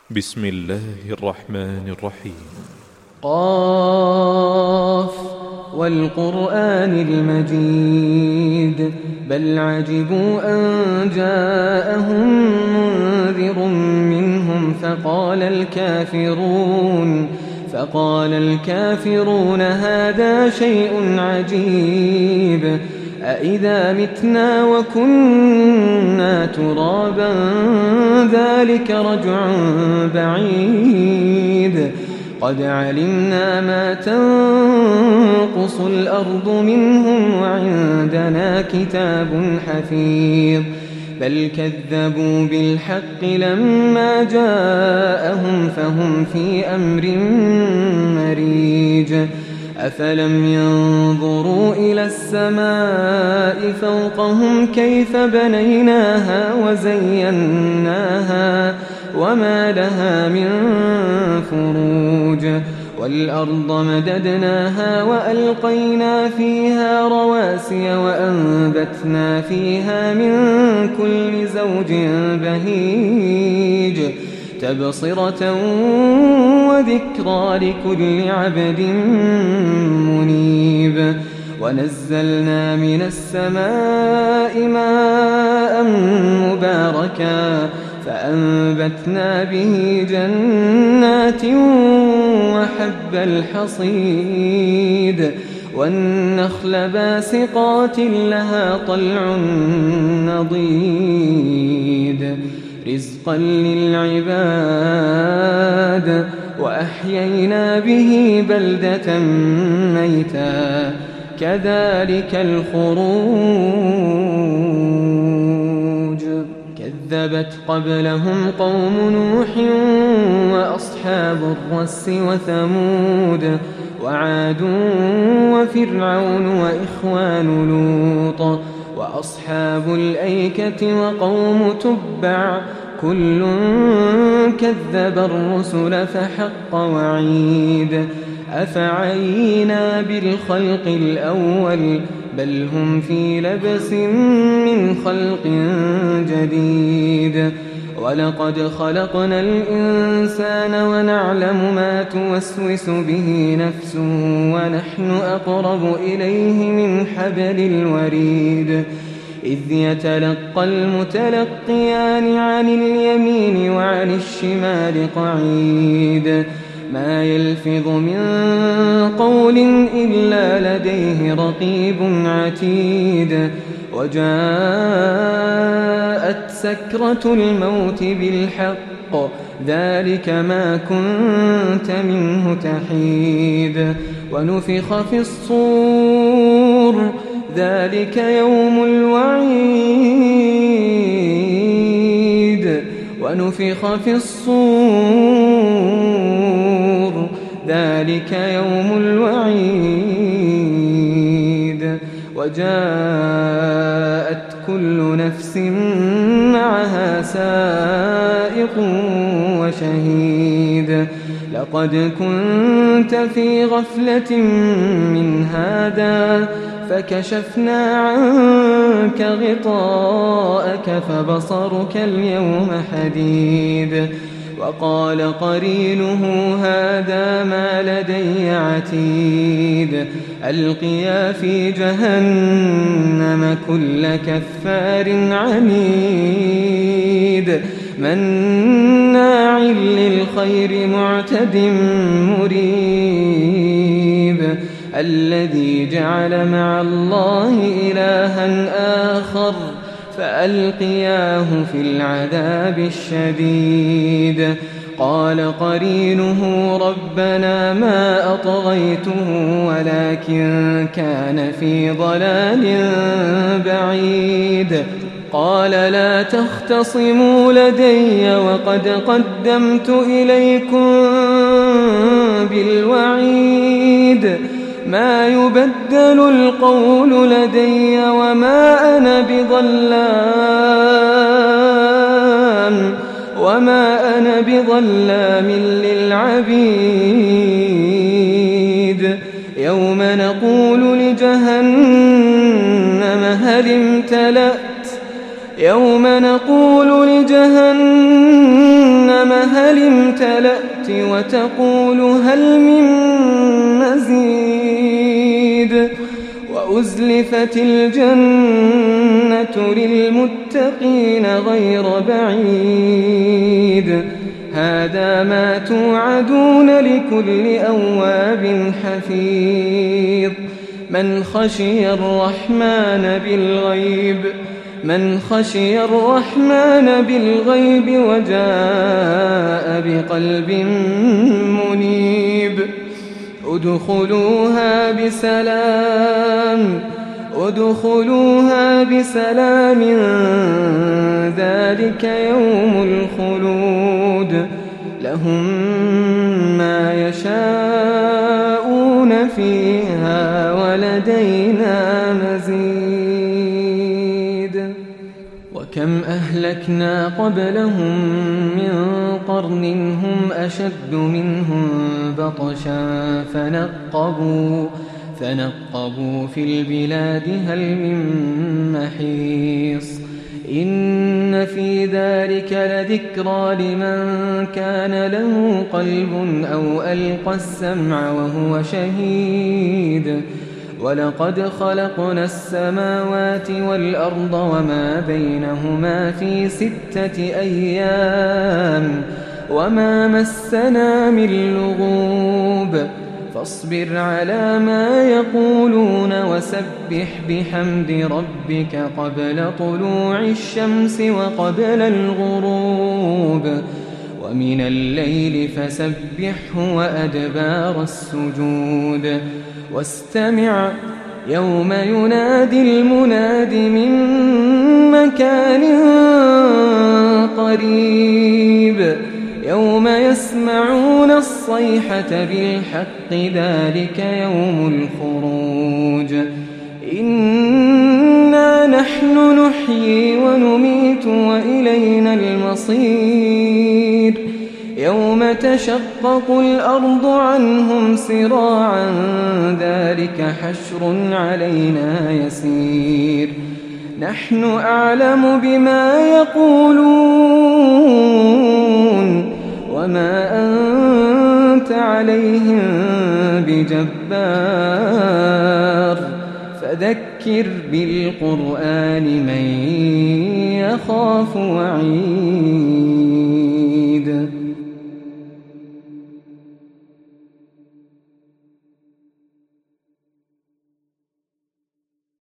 بسم الله الرحمن الرحيم. قاف والقرآن المجيد بل عجبوا أن جاءهم منذر منهم فقال الكافرون هذا شيء عجيب أإذا متنا وكنا ترابا ذلك رجع بعيد قد علمنا ما تنقص الأرض منهم وعندنا كتاب حفيظ بل كذبوا بالحق لما جاءهم فهم في أمر مريج أفلم ينظروا إلى السماء فوقهم كيف بنيناها وزيناها وما لها من فروج والأرض مددناها وألقينا فيها رواسي وأنبتنا فيها من كل زوج بهيج تبصرة وذكرى لكل عبد منيب ونزلنا من السماء ماء مباركا فأنبتنا به جنات وحب الحصيد والنخل باسقات لها طلع نضيد رزقا للعباد وأحيينا به بلدة ميتا كذلك الخروج كذبت قبلهم قوم نوح وأصحاب الرس وثمود وعاد وفرعون وإخوان لوط وأصحاب الأيكة وقوم تبع كل كذب الرسل فحق وعيد أفعينا بالخلق الأول بل هم في لبس من خلق جديد ولقد خلقنا الإنسان ونعلم ما توسوس به نفسه ونحن أقرب إليه من حبل الوريد إذ يتلقى المتلقيان عن اليمين وعن الشمال قعيد ما يلفظ من قول إلا لديه رقيب عتيد وجاءت سكرة الموت بالحق ذلك ما كنت منه تحيد ونفخ في الصور ذلك يوم الوعيد ونفخ في الصور ذلك يوم الوعيد وجاءت كل نفس معها سائق وشهيد لقد كنت في غفلة من هذا فكشفنا عنك غطاءك فبصرك اليوم حديد وقال قرينه هذا ما لدي عتيد ألقيا في جهنم كل كفار عنيد مناع للخير معتد مريب الذي جعل مع الله إلها آخر فألقياه في العذاب الشديد قال قرينه ربنا ما أطغيته ولكن كان في ضلال بعيد قال لا تختصموا لدي وقد قدمت إليكم بالوعيد ما يبدل القول لدي وما أنا بظلام للعبيد يوم نقول لجهنم هل امتلأت يوم نقول لجهنم هل وتقول هل من مزيد وأزلفت الجنة للمتقين غير بعيد هذا ما توعدون لكل أواب حفيظ من خشي الرحمن بالغيب وجاء بقلب منيب ادخلوها بسلام ذلك يوم الخلود لهم ما يشاءون فيها ولدينا مزيد وكم أهلكنا قبلهم من قرن هم أشد منهم بطشا فنقبوا في البلاد هل من محيص إن في ذلك لذكرى لمن كان له قلب أو ألقى السمع وهو شهيد ولقد خلقنا السماوات والأرض وما بينهما في 6 أيام وما مسنا من لغوب فاصبر على ما يقولون وسبح بحمد ربك قبل طلوع الشمس وقبل الغروب ومن الليل فسبحه وأدبار السجود واستمع يوم ينادي المناد من مكان قريب يوم يسمعون الصيحة بالحق ذلك يوم الخروج إنا نحن نحيي ونميت وإلينا المصير يوم تشقق الأرض عنهم سراعا ذلك حشر علينا يسير نحن أعلم بما يقولون وما أنت عليهم بجبار فذكر بالقرآن من يخاف وعيد